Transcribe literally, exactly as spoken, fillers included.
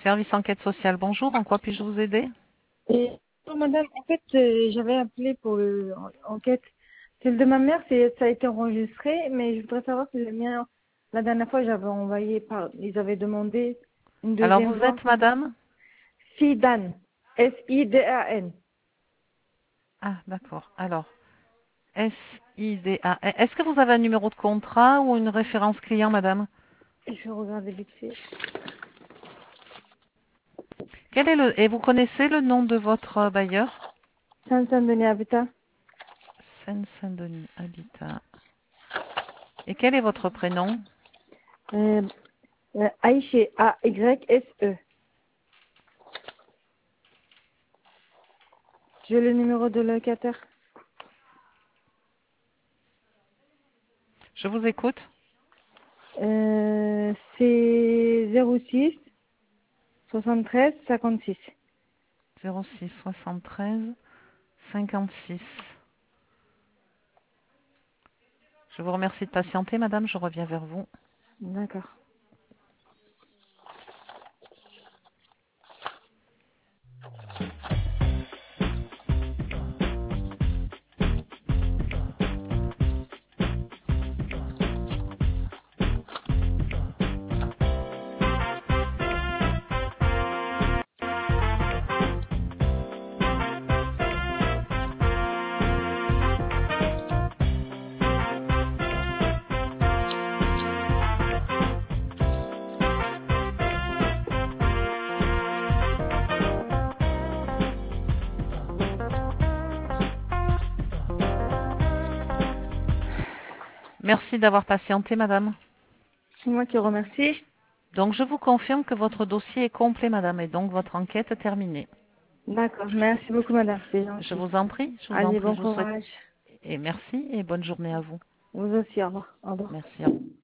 Service enquête sociale, bonjour, en quoi puis-je vous aider? Et, oh, madame, en fait, euh, j'avais appelé pour euh, en- enquête. Celle de ma mère, c'est, ça a été enregistré, mais je voudrais savoir si le mien, la dernière fois, j'avais envoyé par, ils avaient demandé une Alors deuxième vous fois. êtes madame? Sidan. S I D A N. Ah, d'accord. Alors, S I D A. Est-ce que vous avez un numéro de contrat ou une référence client, madame? Je vais regarder vite fait. Quel est le... Et vous connaissez le nom de votre bailleur? Saint-Denis Habitat. Seine-Saint-Denis Habitat. Et quel est votre prénom? Euh, euh, Aïché, A Y S E. J'ai le numéro de locataire. Je vous écoute. Euh, c'est zéro six soixante-treize cinquante-six. zéro six soixante-treize cinquante-six. Je vous remercie de patienter, madame, je reviens vers vous. D'accord. Merci d'avoir patienté, madame. C'est moi qui remercie. Donc, je vous confirme que votre dossier est complet, madame, et donc votre enquête est terminée. D'accord. Merci beaucoup, madame. C'est Je gentil. vous en prie, je vous en Allez, prie, bon je vous souhaite courage. et merci et bonne journée à vous. Vous aussi, au revoir. Au revoir. Merci. Au revoir.